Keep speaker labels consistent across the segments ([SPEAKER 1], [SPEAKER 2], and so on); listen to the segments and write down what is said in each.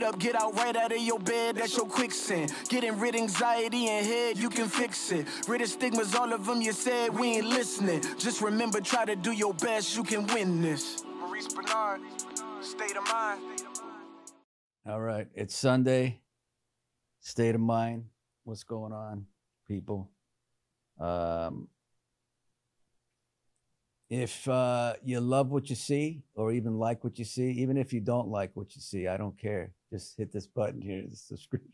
[SPEAKER 1] up, get out right out of your bed, that's your quicksand. Getting rid anxiety and head, you can fix it. Rid of stigmas, all of them you said, we ain't listening. Just remember, try to do your best, you can win this. Maurice Bernard, State of Mind.
[SPEAKER 2] All right, it's Sunday. State of Mind. What's going on, people? If you love what you see or even like what you see, even if you don't like what you see, I don't care. Just hit this button here, the subscription.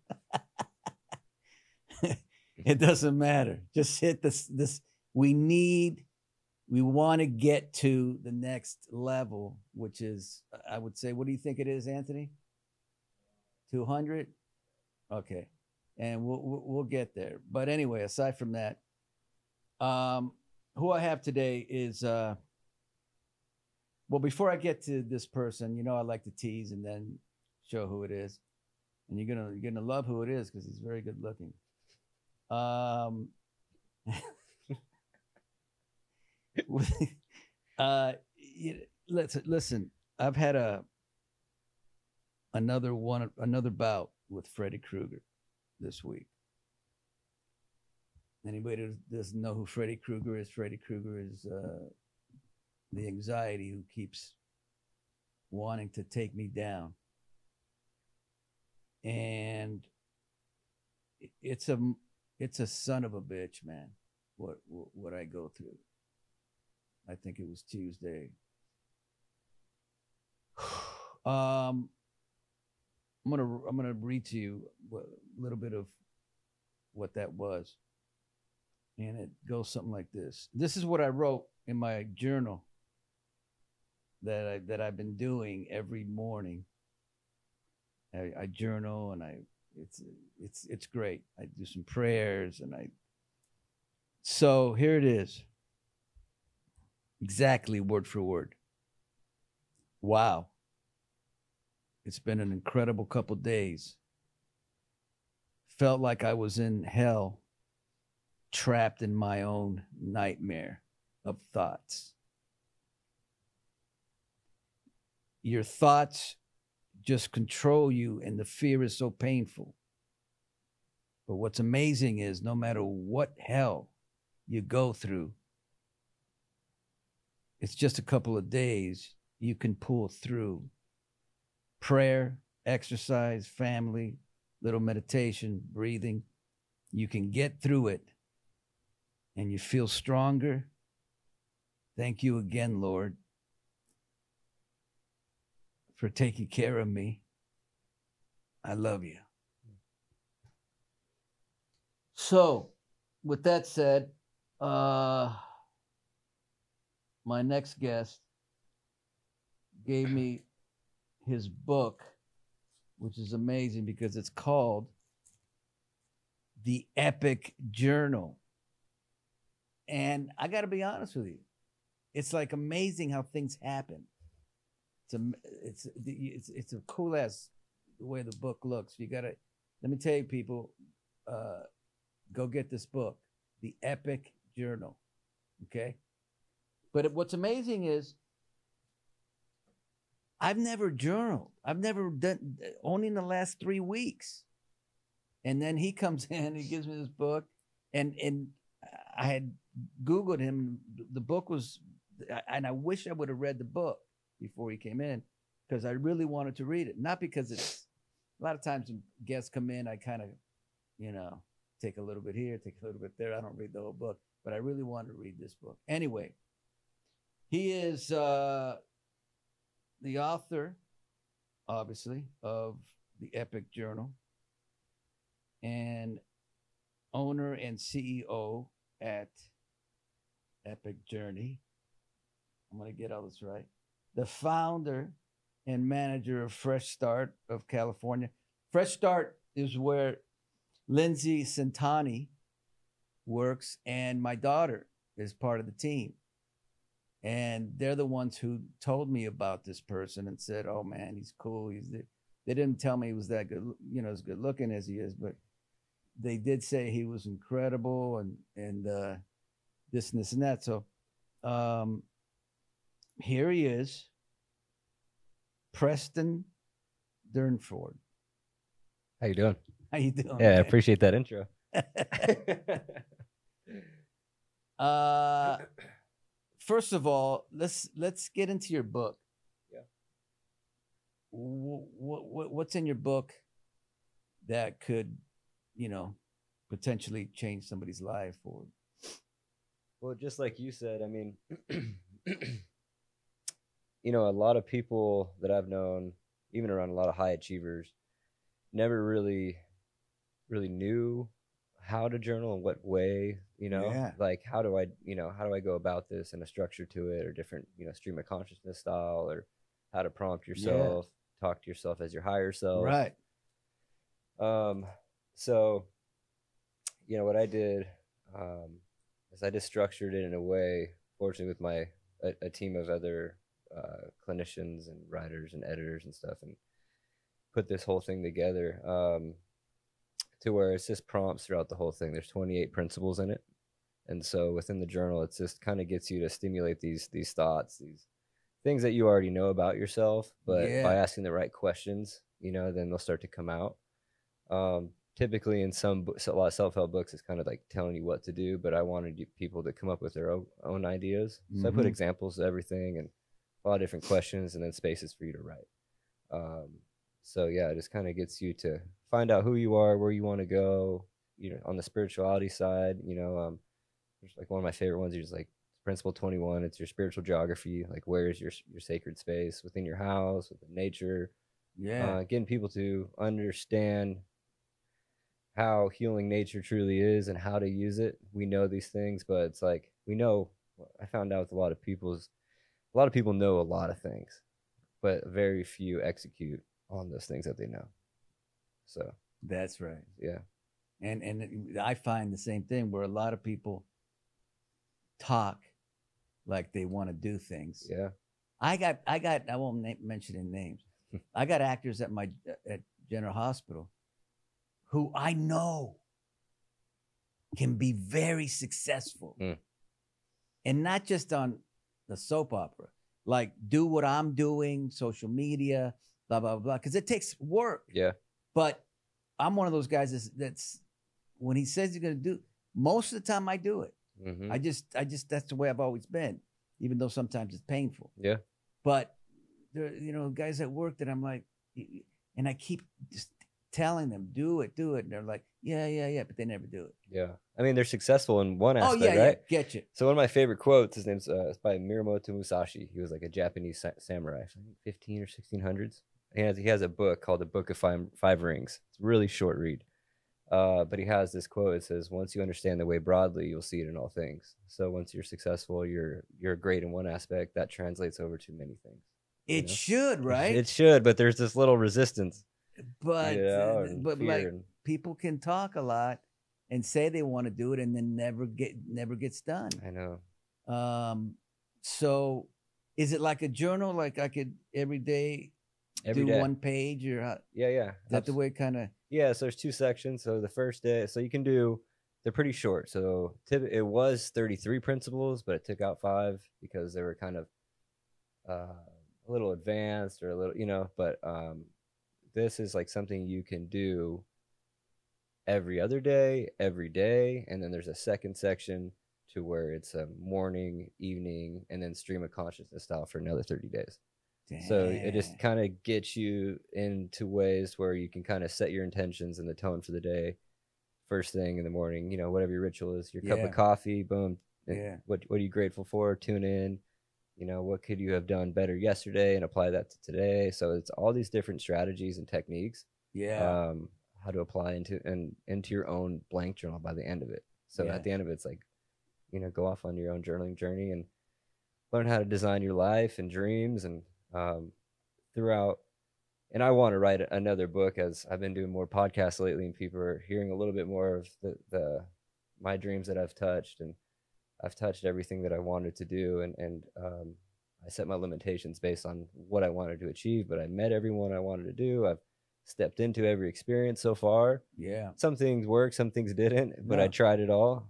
[SPEAKER 2] It doesn't matter. Just hit this. We want to get to the next level, which is, I would say, what do you think it is, Anthony? 200? Okay. And we'll get there. But anyway, aside from that, who I have today is, well, before I get to this person, you know, I like to tease and then show who it is. And you're gonna love who it is because he's very good looking. Listen, I've had another bout with Freddy Krueger this week. Anybody who doesn't know who Freddy Krueger is, Freddy Krueger is the anxiety who keeps wanting to take me down. And it's a son of a bitch, man, what I go through. I think it was Tuesday. I'm gonna read to you a little bit of what that was. And it goes something like this. This is what I wrote in my journal that I've been doing every morning. I journal and it's great. I do some prayers so here it is. Exactly word for word. Wow. It's been an incredible couple days. Felt like I was in hell, trapped in my own nightmare of thoughts. Your thoughts just control you, and the fear is so painful. But what's amazing is no matter what hell you go through, it's just a couple of days, you can pull through. Prayer, exercise, family, little meditation, breathing. You can get through it and you feel stronger. Thank you again, Lord, for taking care of me. I love you. So, with that said, my next guest gave me his book, which is amazing because it's called The Epic Journal. And I got to be honest with you, it's like amazing how things happen. It's a cool ass the way the book looks. You got to, let me tell you, people, go get this book, The Epic Journal. Okay. But what's amazing is I've never journaled. I've never done, only in the last 3 weeks. And then he comes in, he gives me this book, and I had Googled him. The book was, and I wish I would have read the book before he came in, because I really wanted to read it. Not because it's, a lot of times when guests come in, I kind of, take a little bit here, take a little bit there. I don't read the whole book, but I really wanted to read this book. Anyway, he is the author, obviously, of the Epic Journal and owner and CEO at Epic Journey. I'm going to get all this right. The founder and manager of Fresh Start of California. Fresh Start is where Lindsay Santani works, and my daughter is part of the team. And they're the ones who told me about this person and said, oh man, he's cool. They didn't tell me he was that good, as good looking as he is, but they did say he was incredible and this and this and that. So here he is, Preston Durnford.
[SPEAKER 3] How you doing?
[SPEAKER 2] How you doing?
[SPEAKER 3] Yeah, I appreciate that intro.
[SPEAKER 2] First of all, let's get into your book.
[SPEAKER 3] Yeah.
[SPEAKER 2] What's in your book that could, potentially change somebody's life? Or
[SPEAKER 3] Well, just like you said, I mean, a lot of people that I've known, even around a lot of high achievers, never really knew how to journal and what way,
[SPEAKER 2] Yeah.
[SPEAKER 3] like how do I go about this, and a structure to it, or different, stream of consciousness style, or how to prompt yourself, talk to yourself as your higher self.
[SPEAKER 2] Right.
[SPEAKER 3] So, what I did, is I just structured it in a way, fortunately with a team of other clinicians and writers and editors and stuff, and put this whole thing together, to where it's just prompts throughout the whole thing. There's 28 principles in it. And so within the journal, it just kind of gets you to stimulate these thoughts, these things that you already know about yourself, but by asking the right questions, then they'll start to come out. Typically in a lot of self-help books, it's kind of like telling you what to do, but I wanted people to come up with their own ideas. So I put examples of everything and a lot of different questions, and then spaces for you to write. So yeah, it just kind of gets you to find out who you are, where you want to go, on the spirituality side, there's like one of my favorite ones is like Principle 21. It's your spiritual geography. Like, where is your sacred space within your house, within nature?
[SPEAKER 2] Yeah.
[SPEAKER 3] Getting people to understand how healing nature truly is and how to use it. We know these things, but it's like, I found out with a lot of people know a lot of things, but very few execute on those things that they know. So
[SPEAKER 2] That's right.
[SPEAKER 3] yeah.
[SPEAKER 2] And I find the same thing, where a lot of people talk like they want to do things.
[SPEAKER 3] Yeah.
[SPEAKER 2] I won't mention any names. I got actors at General Hospital who I know can be very successful. And not just on the soap opera, like do what I'm doing, social media, blah, blah, blah, because it takes work.
[SPEAKER 3] Yeah.
[SPEAKER 2] But I'm one of those guys that's when he says he's going to do, most of the time I do it.
[SPEAKER 3] Mm-hmm.
[SPEAKER 2] I just that's the way I've always been, even though sometimes it's painful.
[SPEAKER 3] Yeah.
[SPEAKER 2] But there, guys at work that I'm like, and I keep just telling them, do it, and they're like, yeah, but they never do it.
[SPEAKER 3] Yeah. I mean, they're successful in one aspect,
[SPEAKER 2] right?
[SPEAKER 3] Yeah,
[SPEAKER 2] get you.
[SPEAKER 3] So one of my favorite quotes, his name's it's by Miyamoto Musashi. He was like a Japanese samurai, I think 15 or 1600s. He has a book called The Book of Five Rings. It's a really short read. But he has this quote. It says, once you understand the way broadly, you'll see it in all things. So once you're successful, you're great in one aspect, that translates over to many things.
[SPEAKER 2] It should, right?
[SPEAKER 3] It should, but there's this little resistance.
[SPEAKER 2] But like, people can talk a lot and say they want to do it, and then never gets done.
[SPEAKER 3] I know.
[SPEAKER 2] So is it like a journal? Like I could every day do one page, or how?
[SPEAKER 3] Yeah.
[SPEAKER 2] Is that the way kind of?
[SPEAKER 3] Yeah. So there's two sections. So the first day, so you can do. They're pretty short. So it was 33 principles, but it took out 5 because they were kind of a little advanced, or a little, but this is like something you can do every other day, every day. And then there's a second section to where it's a morning, evening, and then stream of consciousness style for another 30 days. Damn. So it just kind of gets you into ways where you can kind of set your intentions and the tone for the day. First thing in the morning, whatever your ritual is, your cup of coffee, boom.
[SPEAKER 2] Yeah.
[SPEAKER 3] What are you grateful for? Tune in. What could you have done better yesterday, and apply that to today? So it's all these different strategies and techniques.
[SPEAKER 2] Yeah.
[SPEAKER 3] How to apply into your own blank journal by the end of it. So at the end of it, it's like, go off on your own journaling journey and learn how to design your life and dreams, and throughout. And I want to write another book, as I've been doing more podcasts lately, and people are hearing a little bit more of my dreams that I've touched, and I've touched everything that I wanted to do, and I set my limitations based on what I wanted to achieve, but I met everyone I wanted to do. I've stepped into every experience so far.
[SPEAKER 2] Yeah.
[SPEAKER 3] Some things worked, some things didn't, but I tried it all.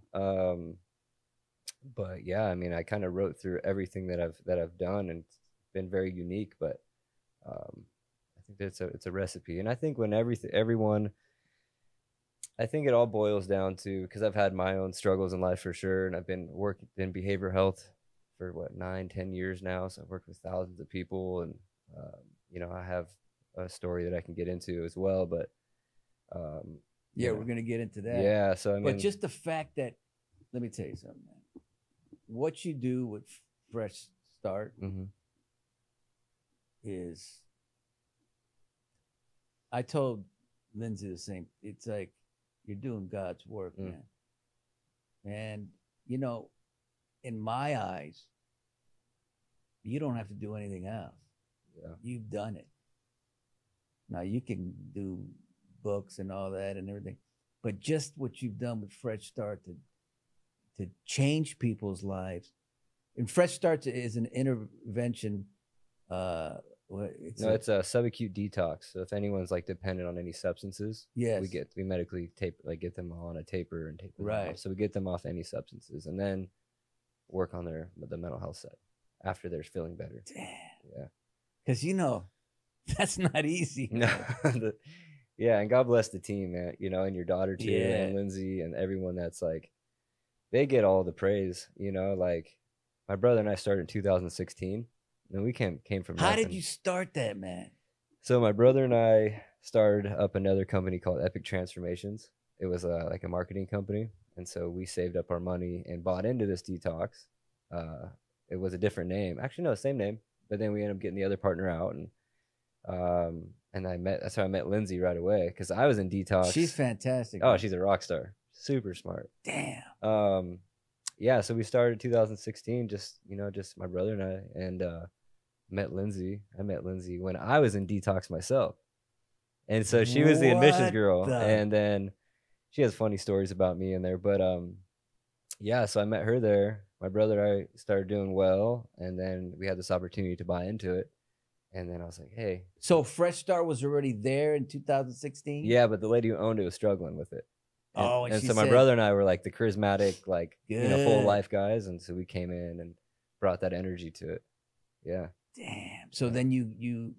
[SPEAKER 3] But yeah, I mean, I kind of wrote through everything that I've done, and it's been very unique, but I think it's a recipe. And I think when everyone, I think it all boils down to, because I've had my own struggles in life for sure, and I've been working in behavioral health for 9-10 years now. So I've worked with thousands of people, and I have a story that I can get into as well. But
[SPEAKER 2] yeah, we're gonna get into that.
[SPEAKER 3] Yeah, so I mean,
[SPEAKER 2] but just the fact that, let me tell you something, man. What you do with Fresh Start is, I told Lindsay the same. It's like you're doing God's work, man. And in my eyes, you don't have to do anything else.
[SPEAKER 3] Yeah.
[SPEAKER 2] You've done it. Now you can do books and all that and everything, but just what you've done with Fresh Start to change people's lives. And Fresh Start is an intervention. It's
[SPEAKER 3] a subacute detox. So if anyone's like dependent on any substances,
[SPEAKER 2] yes,
[SPEAKER 3] we medically get them on a taper and take them
[SPEAKER 2] right.
[SPEAKER 3] off. So we get them off any substances, and then work on the mental health side after they're feeling better.
[SPEAKER 2] Damn.
[SPEAKER 3] Yeah.
[SPEAKER 2] Because that's not easy.
[SPEAKER 3] No. Yeah, and God bless the team, man. And your daughter too,
[SPEAKER 2] Yeah.
[SPEAKER 3] and Lindsay, and everyone that's like, they get all the praise. Like my brother and I started in 2016, and we came from
[SPEAKER 2] How
[SPEAKER 3] nothing.
[SPEAKER 2] did you start that, man?
[SPEAKER 3] So my brother and I started up another company called Epic Transformations. It was like a marketing company, and so we saved up our money and bought into this detox. It was a different name, actually no, same name, but then we ended up getting the other partner out, and that's how I met Lindsay right away, because I was in detox.
[SPEAKER 2] She's fantastic.
[SPEAKER 3] Oh,
[SPEAKER 2] man.
[SPEAKER 3] she's a rock star, super smart.
[SPEAKER 2] Damn.
[SPEAKER 3] Yeah, so we started 2016, just my brother and I, and met Lindsay. I met Lindsay when I was in detox myself, and so she was the admissions girl, and then she has funny stories about me in there. But yeah, so I met her there. My brother and I started doing well, and then we had this opportunity to buy into it, and then I was like, hey.
[SPEAKER 2] So Fresh Start was already there in 2016?
[SPEAKER 3] Yeah, but the lady who owned it was struggling with it. And
[SPEAKER 2] she
[SPEAKER 3] so my
[SPEAKER 2] said,
[SPEAKER 3] brother and I were like the charismatic, like full
[SPEAKER 2] Good.
[SPEAKER 3] life guys, and so we came in and brought that energy to it. Yeah.
[SPEAKER 2] Damn. So then you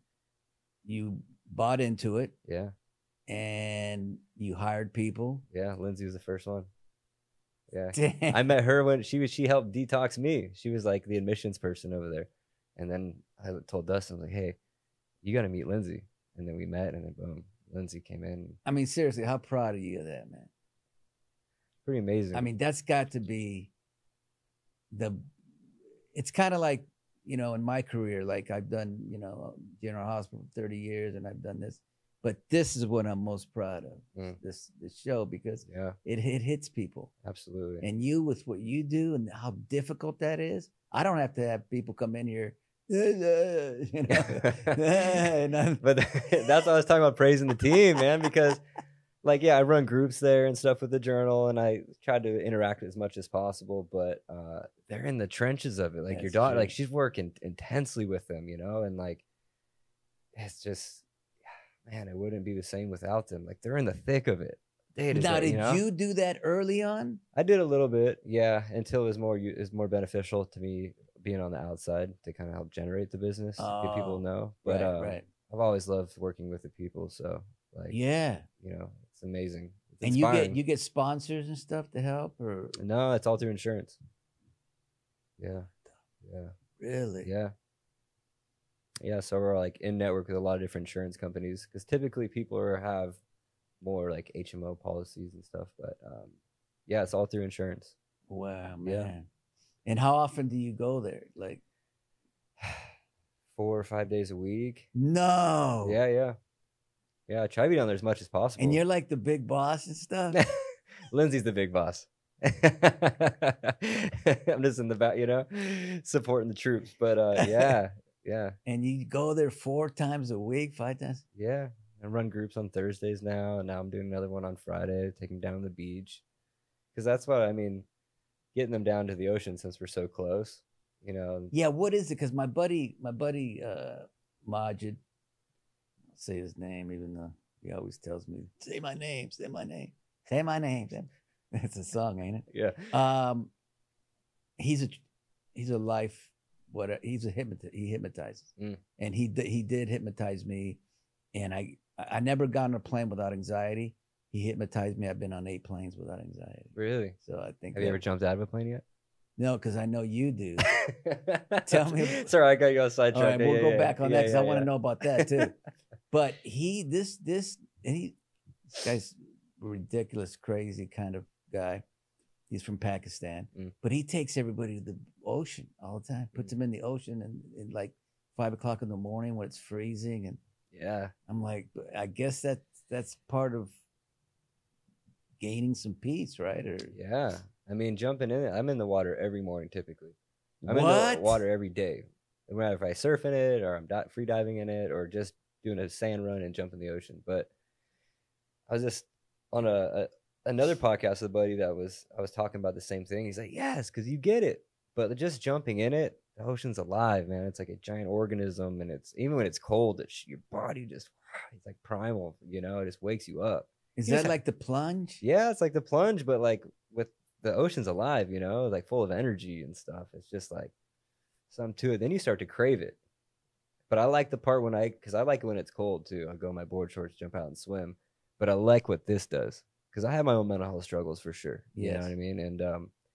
[SPEAKER 2] bought into it.
[SPEAKER 3] Yeah.
[SPEAKER 2] And you hired people.
[SPEAKER 3] Yeah, Lindsay was the first one. Yeah.
[SPEAKER 2] Damn.
[SPEAKER 3] I met her when she helped detox me. She was like the admissions person over there. And then I told Dustin, like, hey, you got to meet Lindsay. And then we met, and then boom, Lindsay came in.
[SPEAKER 2] I mean, seriously, how proud are you of that, man?
[SPEAKER 3] Pretty amazing.
[SPEAKER 2] I mean, that's got to be it's kind of like, in my career, like I've done, General Hospital for 30 years, and I've done this, but this is what I'm most proud of, this show, because it hits people.
[SPEAKER 3] Absolutely.
[SPEAKER 2] And you, with what you do and how difficult that is, I don't have to have people come in here,
[SPEAKER 3] But that's why I was talking about praising the team, man, because like, yeah, I run groups there and stuff with the journal, and I try to interact as much as possible, but they're in the trenches of it. Like your daughter, like she's working intensely with them, and like, it's just, man, it wouldn't be the same without them. Like they're in the thick of it.
[SPEAKER 2] Now, did you do that early on?
[SPEAKER 3] I did a little bit, yeah, until it was more beneficial to me being on the outside to kind of help generate the business, get people to know. But
[SPEAKER 2] right.
[SPEAKER 3] I've always loved working with the people, so like,
[SPEAKER 2] yeah,
[SPEAKER 3] it's amazing. It's
[SPEAKER 2] and
[SPEAKER 3] inspiring.
[SPEAKER 2] you get sponsors and stuff to help, or
[SPEAKER 3] no? It's all through insurance. Yeah.
[SPEAKER 2] Really?
[SPEAKER 3] Yeah. So we're like in network with a lot of different insurance companies, because typically people have more like HMO policies and stuff, but yeah, it's all through insurance.
[SPEAKER 2] Wow, man. Yeah. And how often do you go there? Like
[SPEAKER 3] 4 or 5 days a week.
[SPEAKER 2] No.
[SPEAKER 3] Yeah. I try to be down there as much as possible.
[SPEAKER 2] And you're like the big boss and stuff?
[SPEAKER 3] Lindsay's the big boss. I'm just in the back, supporting the troops. But yeah.
[SPEAKER 2] And you go there 4 times a week, 5 times?
[SPEAKER 3] Yeah. I run groups on Thursdays now, and now I'm doing another one on Friday, taking them down to the beach. Because that's what I mean, getting them down to the ocean since we're so close,
[SPEAKER 2] Yeah, what is it? Because my buddy Majid, I'll say his name, even though he always tells me, say my name. It's a song, ain't it?
[SPEAKER 3] Yeah.
[SPEAKER 2] He's a life, he hypnotizes. And he did hypnotize me And I never got on a plane without anxiety. He hypnotized me. I've been on 8 planes without anxiety.
[SPEAKER 3] Really?
[SPEAKER 2] So I think.
[SPEAKER 3] Have you ever jumped out of a plane yet?
[SPEAKER 2] No, because I know you do. Tell me.
[SPEAKER 3] Sorry, I got you on
[SPEAKER 2] All
[SPEAKER 3] sidetrack.
[SPEAKER 2] right, we'll go back on that because I want to know about that too. But this guy's a ridiculous, crazy kind of guy. He's from Pakistan, but he takes everybody to the ocean all the time. Puts them in the ocean and like 5 o'clock in the morning when it's freezing, and
[SPEAKER 3] yeah,
[SPEAKER 2] I'm like, I guess that's part of gaining some peace, right? Or
[SPEAKER 3] yeah, I mean, jumping in it. I'm in the water every morning typically. I'm in the water every day. No matter if I surf in it or I'm free diving in it or just doing a sand run and jump in the ocean. But I was just on another podcast with a buddy that I was talking about the same thing. He's like, yes, because you get it. But just jumping in it, the ocean's alive, man. It's like a giant organism, and it's even when it's cold, your body just it's like primal, it just wakes you up.
[SPEAKER 2] Is that like the plunge?
[SPEAKER 3] Yeah, it's like the plunge, but like with the ocean's alive, like full of energy and stuff. It's just like something to it. Then you start to crave it. But I like the part because I like it when it's cold too. I go in my board shorts, jump out and swim. But I like what this does because I have my own mental health struggles for sure. You know what I mean? And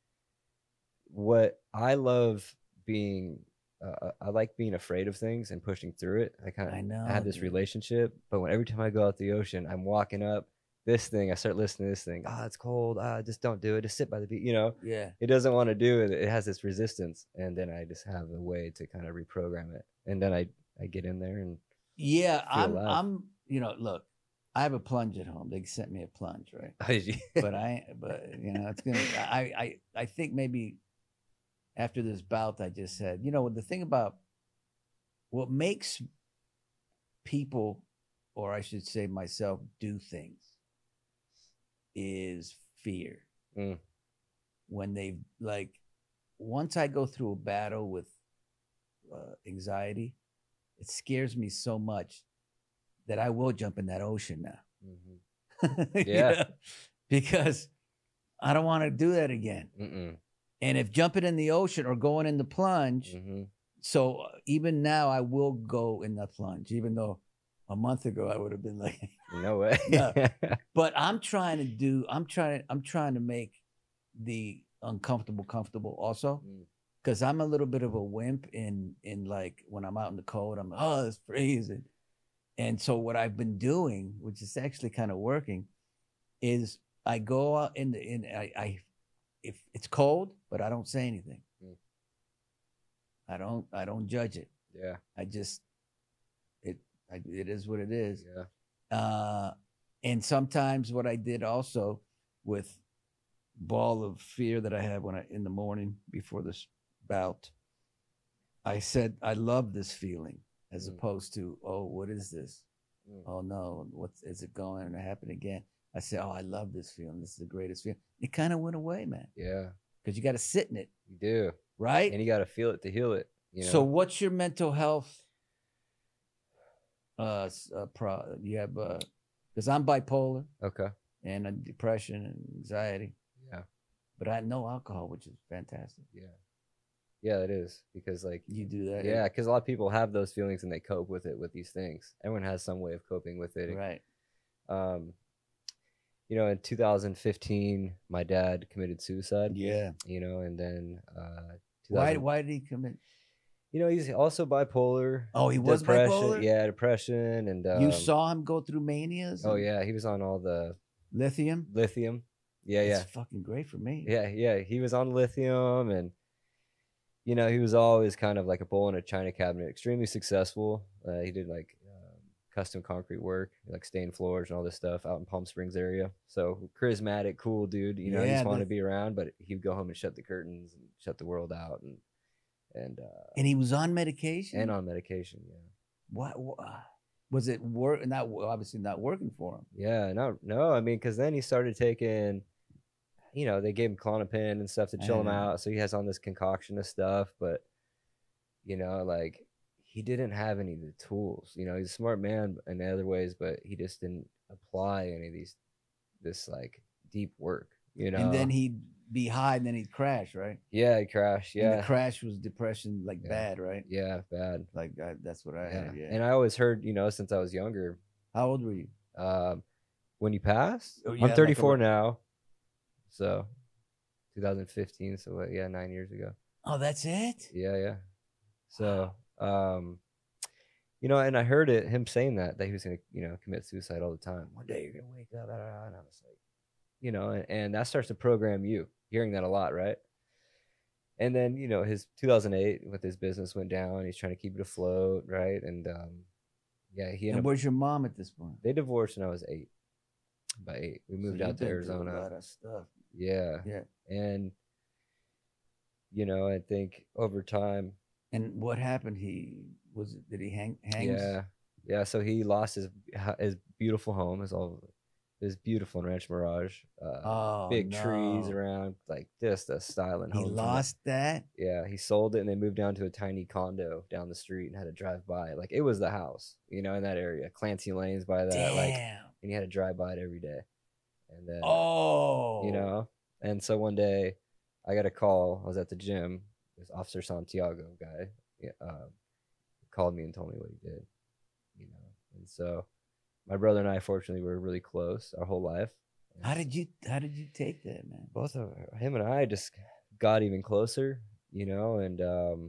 [SPEAKER 3] what I love being, I like being afraid of things and pushing through it. I have this relationship, but every time I go out the ocean, I'm walking up this thing, I start listening to this thing. It's cold. Just don't do it. Just sit by the beach.
[SPEAKER 2] Yeah.
[SPEAKER 3] It doesn't want to do it. It has this resistance, and then I just have a way to kind of reprogram it, and then I get in there and
[SPEAKER 2] I'm look, I have a plunge at home. They sent me a plunge, right? but it's gonna. I think maybe after this bout, I just said, the thing about what makes people, or I should say myself, do things is fear. When they once I go through a battle with anxiety, it scares me so much that I will jump in that ocean now.
[SPEAKER 3] Yeah.
[SPEAKER 2] Because I don't want to do that again. And if jumping in the ocean or going in the plunge, so even now I will go in the plunge, even though a month ago I would have been like,
[SPEAKER 3] no way.
[SPEAKER 2] No. But I'm trying to make the uncomfortable comfortable also. Because I'm a little bit of a wimp in like when I'm out in the cold, it's freezing. And so what I've been doing, which is actually kind of working, is I go out if it's cold, but I don't say anything. I don't judge it.
[SPEAKER 3] Yeah.
[SPEAKER 2] I just it is what it is.
[SPEAKER 3] Yeah.
[SPEAKER 2] And sometimes what I did also with ball of fear that I had in the morning before this bout, I said, I love this feeling, as opposed to, oh, what is this? Oh no, is it going to happen again? I said, oh, I love this feeling. This is the greatest feeling. It kind of went away, man.
[SPEAKER 3] Yeah.
[SPEAKER 2] Because you got to sit in it.
[SPEAKER 3] You do.
[SPEAKER 2] Right?
[SPEAKER 3] And you got to feel it to heal it.
[SPEAKER 2] So what's your mental health? You have, because I'm bipolar.
[SPEAKER 3] Okay.
[SPEAKER 2] And depression and anxiety.
[SPEAKER 3] Yeah.
[SPEAKER 2] But I know alcohol, which is fantastic.
[SPEAKER 3] Yeah. Yeah, it is. Because
[SPEAKER 2] you do that.
[SPEAKER 3] Yeah, because a lot of people have those feelings and they cope with it with these things. Everyone has some way of coping with it.
[SPEAKER 2] Right.
[SPEAKER 3] In 2015, my dad committed suicide.
[SPEAKER 2] Yeah.
[SPEAKER 3] And then
[SPEAKER 2] why did he commit?
[SPEAKER 3] He's also bipolar.
[SPEAKER 2] Oh, he was bipolar?
[SPEAKER 3] Yeah, depression. And
[SPEAKER 2] you saw him go through manias?
[SPEAKER 3] Oh, yeah. He was on all the
[SPEAKER 2] lithium.
[SPEAKER 3] Yeah,
[SPEAKER 2] It's fucking great for me.
[SPEAKER 3] Yeah. He was on lithium, and he was always kind of like a bull in a china cabinet, extremely successful. He did custom concrete work, like stained floors and all this stuff out in Palm Springs area. So charismatic, cool dude. You just want to be around, but he'd go home and shut the curtains and shut the world out. And
[SPEAKER 2] he was on medication?
[SPEAKER 3] And on medication, yeah.
[SPEAKER 2] What was it obviously not working for him?
[SPEAKER 3] Yeah, no. I mean, because then he started taking, they gave him Klonopin and stuff to chill him out. So he has on this concoction of stuff, but he didn't have any of the tools. He's a smart man in other ways, but he just didn't apply any of this deep work.
[SPEAKER 2] And then he'd be high, and then he'd crash, right?
[SPEAKER 3] Yeah, he'd crash. Yeah,
[SPEAKER 2] and the crash was depression, bad, right?
[SPEAKER 3] Yeah, bad.
[SPEAKER 2] That's what I had. Yeah,
[SPEAKER 3] and I always heard, since I was younger,
[SPEAKER 2] How old were you?
[SPEAKER 3] When you passed,
[SPEAKER 2] Oh,
[SPEAKER 3] I'm
[SPEAKER 2] yeah, like
[SPEAKER 3] 34
[SPEAKER 2] a-
[SPEAKER 3] now. So 2015. So what, yeah, 9 years ago.
[SPEAKER 2] Oh, that's it?
[SPEAKER 3] Yeah. So, and I heard him saying that he was going to, commit suicide all the time. One day you're going to wake up, and I was like, and that starts to program you, hearing that a lot, right? And then, his 2008 with his business went down. He's trying to keep it afloat, right? And yeah,
[SPEAKER 2] And where's your mom at this point?
[SPEAKER 3] they divorced when I was 8. By 8, we moved out to Arizona.
[SPEAKER 2] A lot of stuff.
[SPEAKER 3] Yeah. And I think over time.
[SPEAKER 2] And what happened? Did he hang?
[SPEAKER 3] Yeah. So he lost his beautiful home. His beautiful in Ranch Mirage. Big trees around, like just a styling home.
[SPEAKER 2] He lost that?
[SPEAKER 3] Yeah, he sold it and they moved down to a tiny condo down the street and had to drive by. Like it was the house, in that area. Clancy Lane's by that.
[SPEAKER 2] Damn.
[SPEAKER 3] Like, and he had to drive by it every day. And then and so one day I got a call. I was at the gym. This Officer Santiago guy called me and told me what he did. And so my brother and I, fortunately, were really close our whole life.
[SPEAKER 2] How did you take that, man?
[SPEAKER 3] Both of him and I just got even closer, and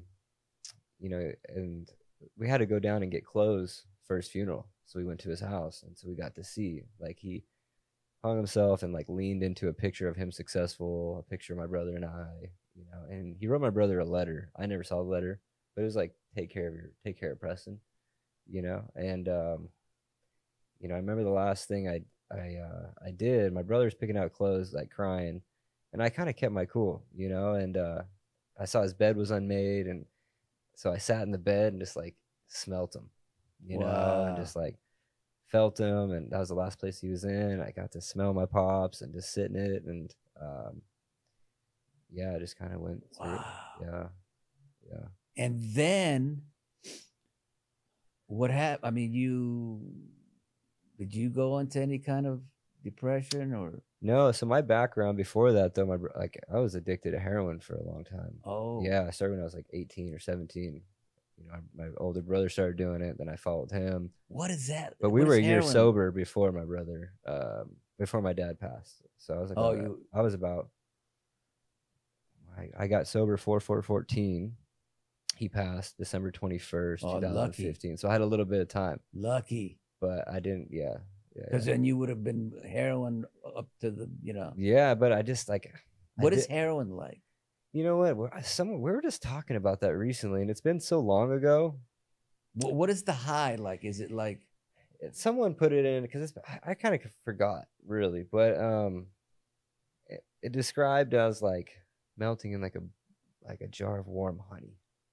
[SPEAKER 3] and we had to go down and get clothes for his funeral. So we went to his house, and so we got to see, like, he hung himself and like leaned into a picture of him successful, a picture of my brother and I, and he wrote my brother a letter. I never saw the letter, but it was like, take care of Preston, and I remember the last thing I did, my brother's picking out clothes, like crying, and I kind of kept my cool, and I saw his bed was unmade, and so I sat in the bed and just like smelt him, and just like felt him, and that was the last place he was in. I got to smell my pops and just sit in it, and I just kind of went through it. Yeah.
[SPEAKER 2] And then what happened? I mean, did you go into any kind of depression or?
[SPEAKER 3] No. So my background before that, though, I was addicted to heroin for a long time.
[SPEAKER 2] Oh.
[SPEAKER 3] Yeah, I started when I was like 18 or 17. My older brother started doing it, then I followed him.
[SPEAKER 2] What is that?
[SPEAKER 3] But we were a year sober before my brother, before my dad passed. So I was like, I got sober 4/4/14. He passed December 21st, 2015. Lucky. So I had a little bit of time.
[SPEAKER 2] Lucky.
[SPEAKER 3] But I didn't,
[SPEAKER 2] Because then you would have been heroin up to the,
[SPEAKER 3] Yeah, but I just like.
[SPEAKER 2] What is heroin like?
[SPEAKER 3] You know what? We were just talking about that recently, and it's been so long ago.
[SPEAKER 2] What is the high like? Is it like?
[SPEAKER 3] Someone put it in because I kind of forgot really, but it described as like melting in like a jar of warm honey.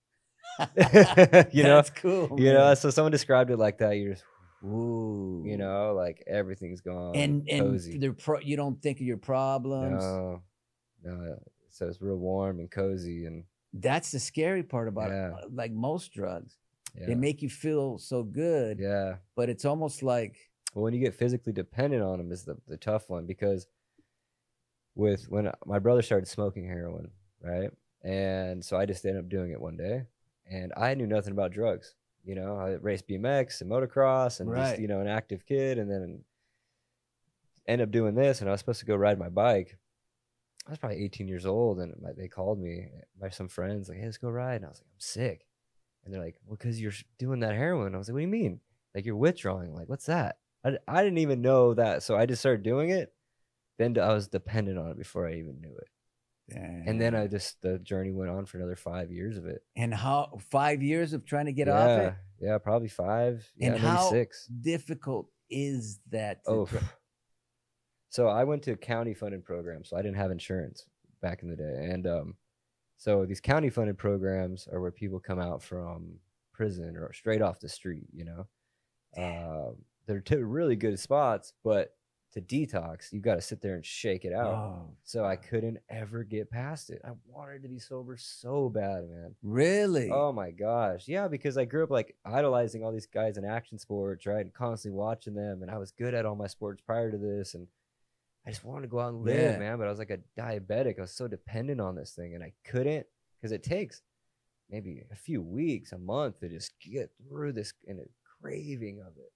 [SPEAKER 2] That's cool.
[SPEAKER 3] So someone described it like that. You're just.
[SPEAKER 2] Ooh.
[SPEAKER 3] Like everything's gone
[SPEAKER 2] and
[SPEAKER 3] cozy.
[SPEAKER 2] You don't think of your problems.
[SPEAKER 3] No. So it's real warm and cozy, and
[SPEAKER 2] that's the scary part about it. Like most drugs, they make you feel so good.
[SPEAKER 3] Yeah.
[SPEAKER 2] But it's almost like,
[SPEAKER 3] well, when you get physically dependent on them is the tough one, because when my brother started smoking heroin, right, and so I just ended up doing it one day, and I knew nothing about drugs. I raced BMX and motocross and just, an active kid, and then end up doing this, and I was supposed to go ride my bike. I was probably 18 years old, and they called me by some friends, like, hey, let's go ride. And I was like, I'm sick. And they're like, well, because you're doing that heroin. I was like, what do you mean? Like, you're withdrawing. Like, what's that? I didn't even know that. So I just started doing it. Then I was dependent on it before I even knew it. Dang. And then the journey went on for another 5 years of it.
[SPEAKER 2] And how 5 years of trying to get off it?
[SPEAKER 3] Yeah, probably 5.
[SPEAKER 2] And
[SPEAKER 3] maybe
[SPEAKER 2] how
[SPEAKER 3] 6.
[SPEAKER 2] difficult is that?
[SPEAKER 3] So I went to a county funded program, so I didn't have insurance back in the day. And so these county funded programs are where people come out from prison or straight off the street, they're really good spots, but to detox, you got to sit there and shake it out. Oh, so I couldn't ever get past it. I wanted to be sober so bad, man.
[SPEAKER 2] Really?
[SPEAKER 3] Oh my gosh. Yeah, because I grew up like idolizing all these guys in action sports, right? And constantly watching them. And I was good at all my sports prior to this. And I just wanted to go out and live, man. But I was like a diabetic. I was so dependent on this thing, and I couldn't, because it takes maybe a few weeks, a month to just get through this and a craving of it.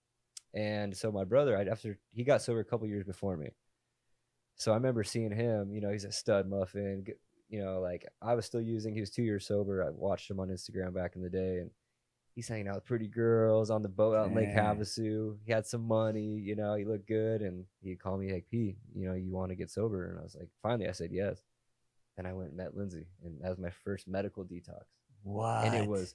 [SPEAKER 3] And so my brother, after he got sober a couple years before me, so I remember seeing him. You know, he's a stud muffin. You know, like I was still using. He was 2 years sober. I watched him on Instagram back in the day, and he's hanging out with pretty girls on the boat out in Lake
[SPEAKER 2] Man.
[SPEAKER 3] Havasu. He had some money. You know, he looked good, and he called me like, "P, you know, you want to get sober?" And I was like, "Finally," I said yes. And I went and met Lindsay, and that was my first medical detox.
[SPEAKER 2] What?
[SPEAKER 3] And it was,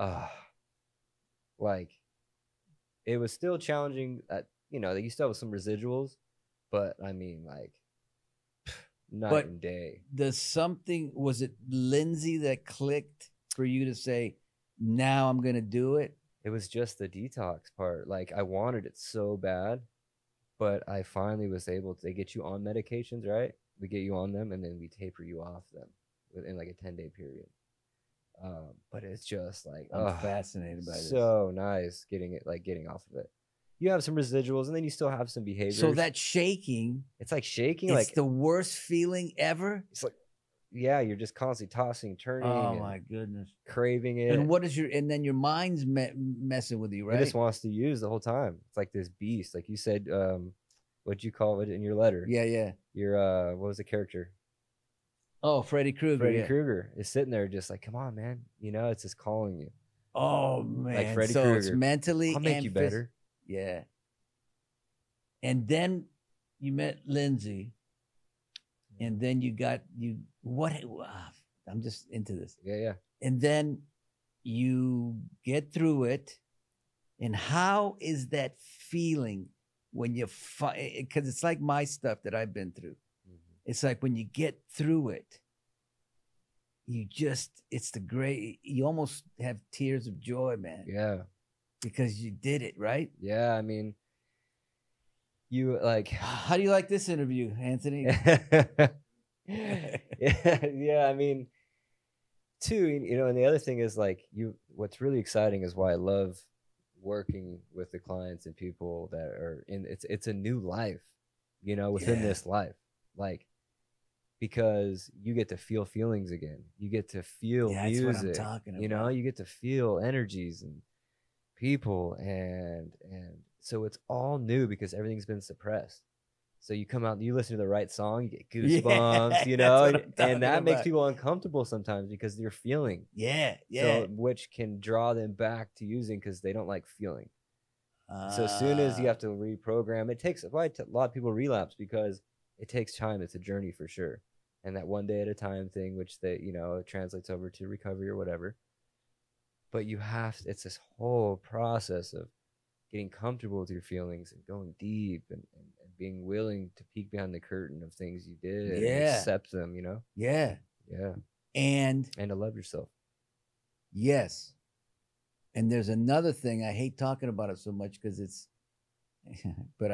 [SPEAKER 3] like, it was still challenging. You know, you still have some residuals, but I mean, like, night
[SPEAKER 2] But
[SPEAKER 3] and day.
[SPEAKER 2] Was it Lindsay that clicked for you to say, now I'm going to do it?
[SPEAKER 3] It was just the detox part. Like, I wanted it so bad, but I finally was able to. They get you on medications, right? We get you on them, and then we taper you off them within like a 10-day period. But it's just like,
[SPEAKER 2] I'm fascinated by this.
[SPEAKER 3] So nice getting off of it. You have some residuals, and then you still have some behaviors.
[SPEAKER 2] So that shaking,
[SPEAKER 3] it's like shaking.
[SPEAKER 2] it's
[SPEAKER 3] Like
[SPEAKER 2] the worst feeling ever.
[SPEAKER 3] it's like, yeah, you're just constantly tossing, turning.
[SPEAKER 2] Oh my goodness.
[SPEAKER 3] Craving it.
[SPEAKER 2] And then your mind's messing with you, right?
[SPEAKER 3] It just wants to use the whole time. It's like this beast. Like you said, what'd you call it in your letter?
[SPEAKER 2] Yeah.
[SPEAKER 3] Your what was the character?
[SPEAKER 2] Oh, Freddy Krueger.
[SPEAKER 3] Freddy Krueger is sitting there just like, come on, man. You know, it's just calling you.
[SPEAKER 2] Oh man.
[SPEAKER 3] Like Freddy
[SPEAKER 2] so
[SPEAKER 3] Krueger.
[SPEAKER 2] it's mentally
[SPEAKER 3] I'll make you better.
[SPEAKER 2] Yeah. And then you met Lindsay, and then I'm just into this.
[SPEAKER 3] Yeah.
[SPEAKER 2] And then you get through it. And how is that feeling when you because it's like my stuff that I've been through. Mm-hmm. It's like when you get through it, you almost have tears of joy, man.
[SPEAKER 3] Yeah.
[SPEAKER 2] Because you did it, right?
[SPEAKER 3] Yeah, I mean, you like.
[SPEAKER 2] How do you like this interview, Anthony?
[SPEAKER 3] Yeah, I mean, too, you know, and the other thing is like what's really exciting is why I love working with the clients and people that are in it's a new life, you know, within this life, like, because you get to feel feelings again. You get to feel music. That's what I'm talking about. You know, you get to feel energies and people, and so it's all new because everything's been suppressed. So you come out and you listen to the right song, you get goosebumps, you know, and that makes people uncomfortable sometimes because they're feeling.
[SPEAKER 2] Yeah.
[SPEAKER 3] So, which can draw them back to using because they don't like feeling. So as soon as you have to reprogram, it takes a lot of people relapse because it takes time. It's a journey for sure. And that one day at a time thing, which translates over to recovery or whatever. But it's this whole process of getting comfortable with your feelings and going deep and being willing to peek behind the curtain of things you did and accept them, you know?
[SPEAKER 2] Yeah. And
[SPEAKER 3] to love yourself.
[SPEAKER 2] Yes. And there's another thing. I hate talking about it so much because it's, but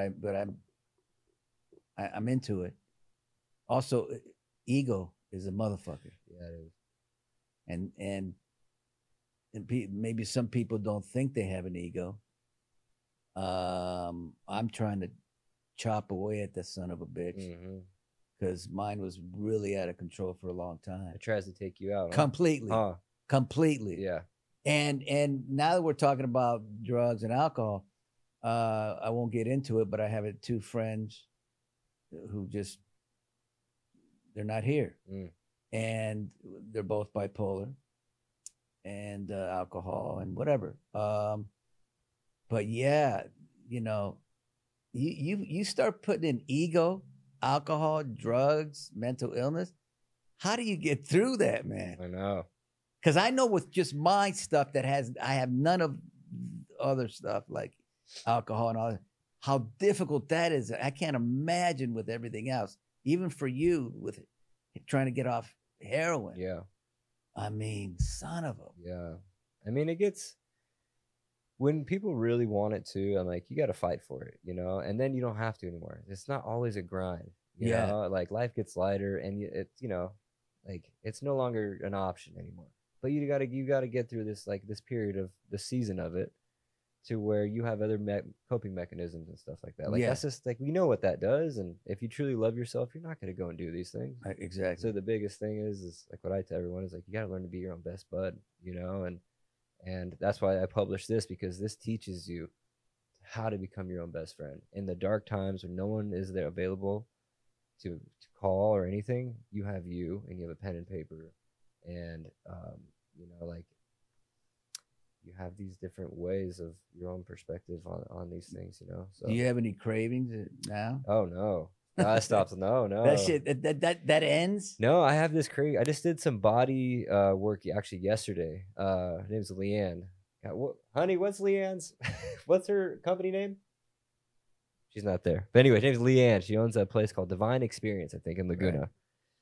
[SPEAKER 2] I'm into it. Also, ego is a motherfucker.
[SPEAKER 3] Yeah, it is.
[SPEAKER 2] And maybe some people don't think they have an ego. I'm trying to chop away at that son of a bitch because mine was really out of control for a long time.
[SPEAKER 3] It tries to take you out.
[SPEAKER 2] Completely. Completely.
[SPEAKER 3] Yeah.
[SPEAKER 2] And now that we're talking about drugs and alcohol, I won't get into it, but I have two friends who they're not here. And they're both bipolar and alcohol and whatever. But yeah, you know, you start putting in ego, alcohol, drugs, mental illness. How do you get through that, man?
[SPEAKER 3] I know.
[SPEAKER 2] Because I know with just my stuff I have none of other stuff like alcohol and all that, how difficult that is. I can't imagine with everything else, even for you with trying to get off heroin.
[SPEAKER 3] Yeah.
[SPEAKER 2] I mean, son of a.
[SPEAKER 3] Yeah. I mean, when people really want it to, I'm like, you got to fight for it, you know, and then you don't have to anymore. It's not always a grind, you know, like life gets lighter and it's, you know, like it's no longer an option anymore. But you got to get through this, like this period of the season of it to where you have other coping mechanisms and stuff like that. Like that's just like, we know what that does. And if you truly love yourself, you're not going to go and do these things.
[SPEAKER 2] Exactly.
[SPEAKER 3] So the biggest thing is like what I tell everyone is like, you got to learn to be your own best bud, you know, and that's why I publish this, because this teaches you how to become your own best friend. In the dark times when no one is there available to call or anything, you have you, and you have a pen and paper, and like you have these different ways of your own perspective on these things. So
[SPEAKER 2] Do you have any cravings now?
[SPEAKER 3] oh no, that stops. No.
[SPEAKER 2] That shit that ends.
[SPEAKER 3] No, I have this crazy. I just did some body work actually yesterday. Her name's Leanne. Honey, what's Leanne's? What's her company name? She's not there. But anyway, her name's Leanne. She owns a place called Divine Experience, I think, in Laguna. Right.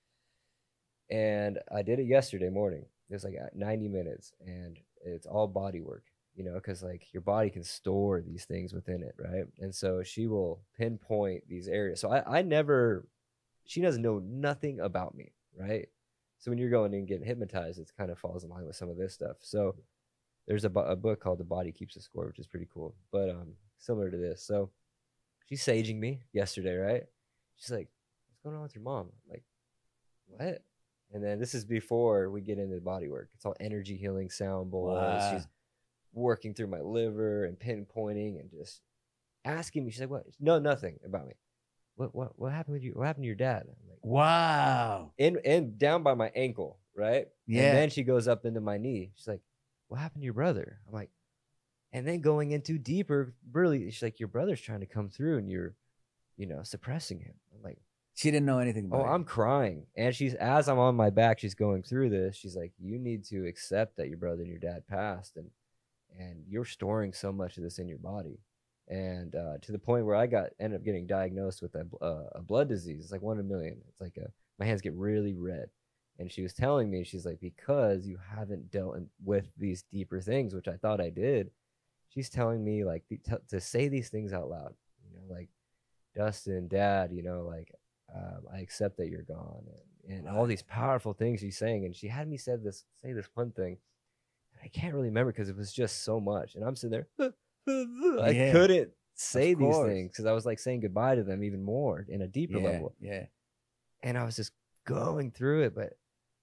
[SPEAKER 3] And I did it yesterday morning. It was like 90 minutes, and it's all body work, because like your body can store these things within it, right? And so she will pinpoint these areas. So she doesn't know nothing about me, right? So when you're going and getting hypnotized, it kind of falls in line with some of this stuff. So there's a book called The Body Keeps the Score, which is pretty cool, but similar to this. So she's saging me yesterday, right? She's like, what's going on with your mom? I'm like, what? And then this is before we get into the body work. It's all energy healing, sound bowls. Wow. She's working through my liver and pinpointing and just asking me. She's like, what? No, nothing about me. What happened with you? What happened to your dad? I'm like,
[SPEAKER 2] wow.
[SPEAKER 3] And down by my ankle, right?
[SPEAKER 2] Yeah.
[SPEAKER 3] And then she goes up into my knee. She's like, what happened to your brother? I'm like, and then going into deeper, really, she's like, your brother's trying to come through and you're, suppressing him. I'm like,
[SPEAKER 2] she didn't know anything about it.
[SPEAKER 3] I'm crying. And as I'm on my back, she's going through this. She's like, you need to accept that your brother and your dad passed, and you're storing so much of this in your body. And to the point where I ended up getting diagnosed with a blood disease. It's like 1 in a million. It's like my hands get really red. And she was telling me, she's like, because you haven't dealt with these deeper things, which I thought I did. She's telling me like to say these things out loud, like, Dustin, Dad, like, I accept that you're gone, and all these powerful things she's saying. And she had me say this one thing, and I can't really remember because it was just so much. And I'm sitting there, I couldn't say these things because I was like saying goodbye to them even more in a deeper level.
[SPEAKER 2] Yeah.
[SPEAKER 3] And I was just going through it, but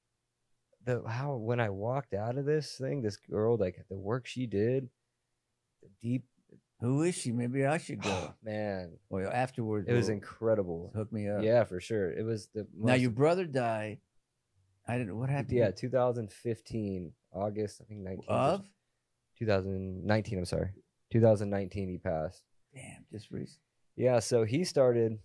[SPEAKER 3] when I walked out of this thing, this girl, like the work she did, the deep.
[SPEAKER 2] Who is she? Maybe I should go.
[SPEAKER 3] Man.
[SPEAKER 2] Well, afterwards.
[SPEAKER 3] It was incredible.
[SPEAKER 2] Hook me up.
[SPEAKER 3] Yeah, for sure. It was
[SPEAKER 2] Now, your brother died. I didn't know what happened.
[SPEAKER 3] Yeah, 2015, August, I think 19.
[SPEAKER 2] Of?
[SPEAKER 3] 2019, I'm sorry. 2019, he passed.
[SPEAKER 2] Damn, just recent.
[SPEAKER 3] Yeah, so he started,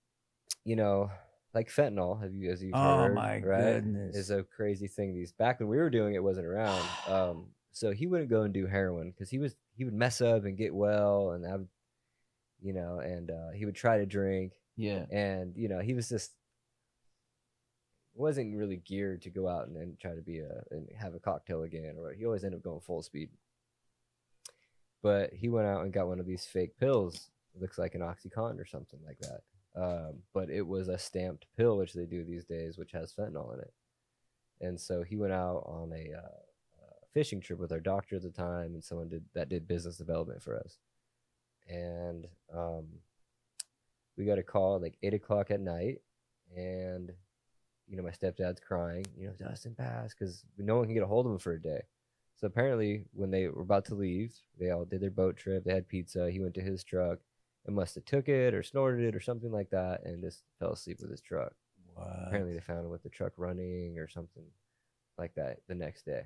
[SPEAKER 3] like fentanyl, as you've heard.
[SPEAKER 2] Oh, my
[SPEAKER 3] right?
[SPEAKER 2] goodness.
[SPEAKER 3] Is a crazy thing. Back when we were doing it, wasn't around. So he wouldn't go and do heroin because he would mess up and get well and have, and he would try to drink.
[SPEAKER 2] Yeah.
[SPEAKER 3] And, he was just, wasn't really geared to go out and try to be and have a cocktail again. Or he always ended up going full speed. But he went out and got one of these fake pills. It looks like an OxyContin or something like that. But it was a stamped pill, which they do these days, which has fentanyl in it. And so he went out on a fishing trip with our doctor at the time, and someone did business development for us. And we got a call at like 8:00 at night, and my stepdad's crying. Dustin passed, because no one can get a hold of him for a day. So apparently, when they were about to leave, they all did their boat trip. They had pizza. He went to his truck and must have took it or snorted it or something like that, and just fell asleep with his truck.
[SPEAKER 2] Wow. Apparently,
[SPEAKER 3] they found him with the truck running or something like that the next day.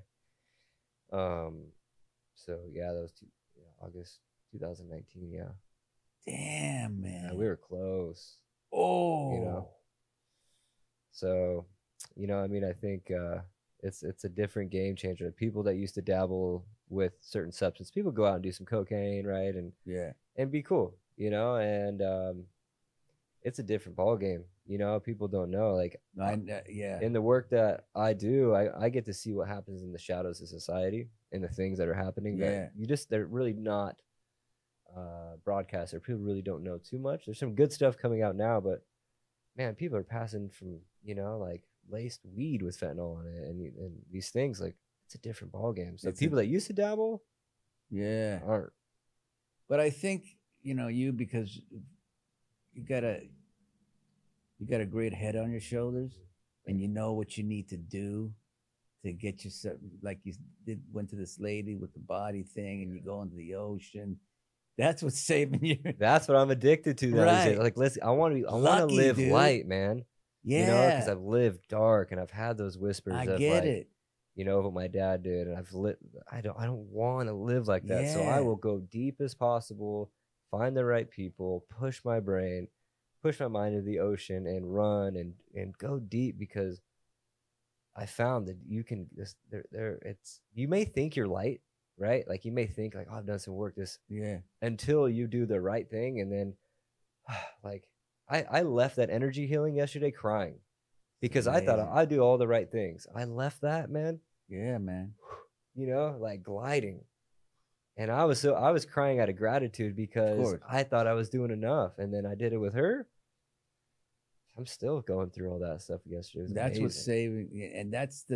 [SPEAKER 3] So yeah, that was August 2019. Yeah.
[SPEAKER 2] Damn, man.
[SPEAKER 3] Yeah, we were close.
[SPEAKER 2] Oh.
[SPEAKER 3] So, I think it's a different game changer. People that used to dabble with certain substances, people go out and do some cocaine, right? And be cool, and it's a different ball game. People don't know. Like, in the work that I do, I get to see what happens in the shadows of society and the things that are happening. That they're really not broadcast, or people really don't know too much. There's some good stuff coming out now, but man, people are passing from like laced weed with fentanyl in it, and these things, like, it's a different ball game. So people that used to dabble, aren't.
[SPEAKER 2] But I think you, because you got a great head on your shoulders, and you know what you need to do to get yourself, like you went to this lady with the body thing, and you go into the ocean, That's what's saving you.
[SPEAKER 3] That's what I'm addicted to. That
[SPEAKER 2] Right.
[SPEAKER 3] like, listen, I want to
[SPEAKER 2] Lucky,
[SPEAKER 3] live
[SPEAKER 2] dude.
[SPEAKER 3] light, man.
[SPEAKER 2] Yeah.
[SPEAKER 3] You know, because I've lived dark and I've had those whispers
[SPEAKER 2] I
[SPEAKER 3] of
[SPEAKER 2] get
[SPEAKER 3] like,
[SPEAKER 2] it.
[SPEAKER 3] you know, what my dad did, and I don't want to live like that. So I
[SPEAKER 2] Yeah.
[SPEAKER 3] will go deep as possible, find the right people, push my brain, push my mind into the ocean, and run and go deep, because I found that you can just you may think you're light, right? Like you may think like, oh, I've done some work
[SPEAKER 2] Yeah.
[SPEAKER 3] until you do the right thing, and then like I left that energy healing yesterday crying because I thought
[SPEAKER 2] Amazing.
[SPEAKER 3] I do all the right things. I left that, man,
[SPEAKER 2] Yeah, man.
[SPEAKER 3] you know, like gliding. And I was crying out of gratitude because
[SPEAKER 2] course.
[SPEAKER 3] I thought I was doing enough, and then I did it with her. I'm still going through all that stuff yesterday. It was
[SPEAKER 2] That's what's
[SPEAKER 3] amazing.
[SPEAKER 2] saving, and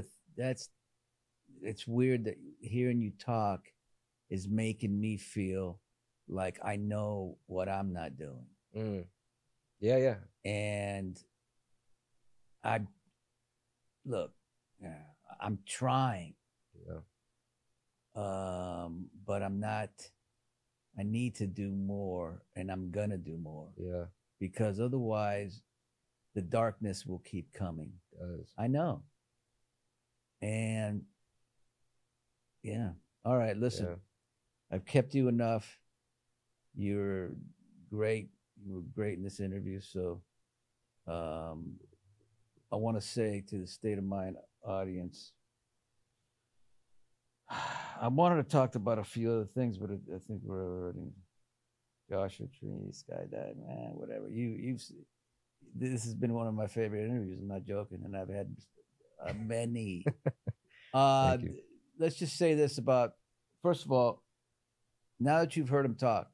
[SPEAKER 2] it's weird that hearing you talk is making me feel like I know what I'm not doing.
[SPEAKER 3] Mm. Yeah.
[SPEAKER 2] And look, I'm trying,
[SPEAKER 3] Yeah.
[SPEAKER 2] but I'm not. I need to do more, and I'm gonna do more.
[SPEAKER 3] Yeah.
[SPEAKER 2] Because otherwise, the darkness will keep coming.
[SPEAKER 3] It does.
[SPEAKER 2] I know. And yeah. All right, listen.
[SPEAKER 3] Yeah.
[SPEAKER 2] I've kept you enough. You're great. You were great in this interview. So I want to say to the State of Mind audience, I wanted to talk about a few other things, but I think we're already Joshua Tree, skydiving, man, whatever. This has been one of my favorite interviews. I'm not joking, and I've had many.
[SPEAKER 3] Thank you.
[SPEAKER 2] Let's just say this about, first of all, now that you've heard him talk,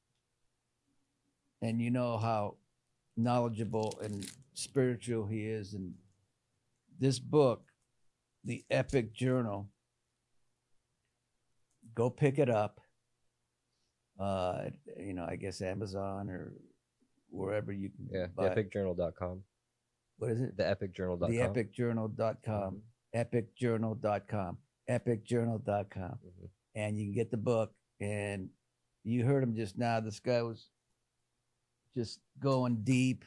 [SPEAKER 2] and you know how knowledgeable and spiritual he is, and this book, The Epic Journal, go pick it up. I guess Amazon or wherever you can buy it.
[SPEAKER 3] Theepicjournal.com.
[SPEAKER 2] What is it?
[SPEAKER 3] Theepicjournal.com.
[SPEAKER 2] Theepicjournal.com. Epicjournal.com. Epicjournal.com.
[SPEAKER 3] Mhm.
[SPEAKER 2] And you can get the book. And you heard him just now. This guy was just going deep.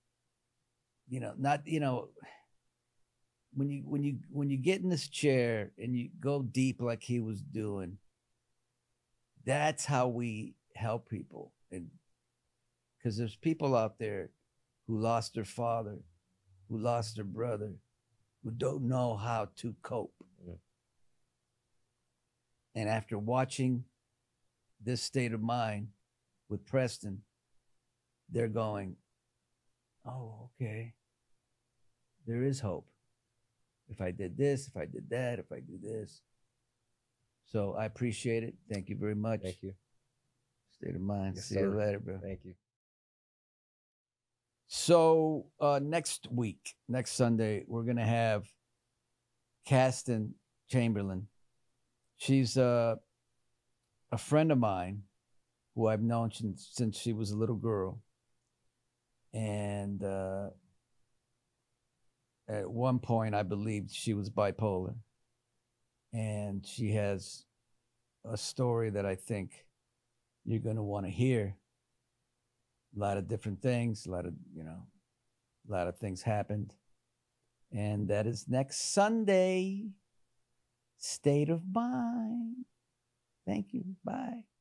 [SPEAKER 2] When you get in this chair and you go deep like he was doing, that's how we help people. And because there's people out there who lost their father, who lost their brother, who don't know how to cope.
[SPEAKER 3] Mm.
[SPEAKER 2] And after watching this State of Mind with Preston, they're going, oh, okay, there is hope. If I did this, if I did that, if I do this. So I appreciate it. Thank you very much.
[SPEAKER 3] Thank you.
[SPEAKER 2] State of Mind.
[SPEAKER 3] Yes,
[SPEAKER 2] See you
[SPEAKER 3] sir.
[SPEAKER 2] later, bro.
[SPEAKER 3] Thank you.
[SPEAKER 2] So next week, next Sunday, we're going to have Kasten Chamberlain. She's a friend of mine who I've known since she was a little girl. And at one point, I believed she was bipolar. And she has a story that I think you're going to want to hear. A lot of different things, a lot of things happened. And that is next Sunday. State of Mind. Thank you. Bye.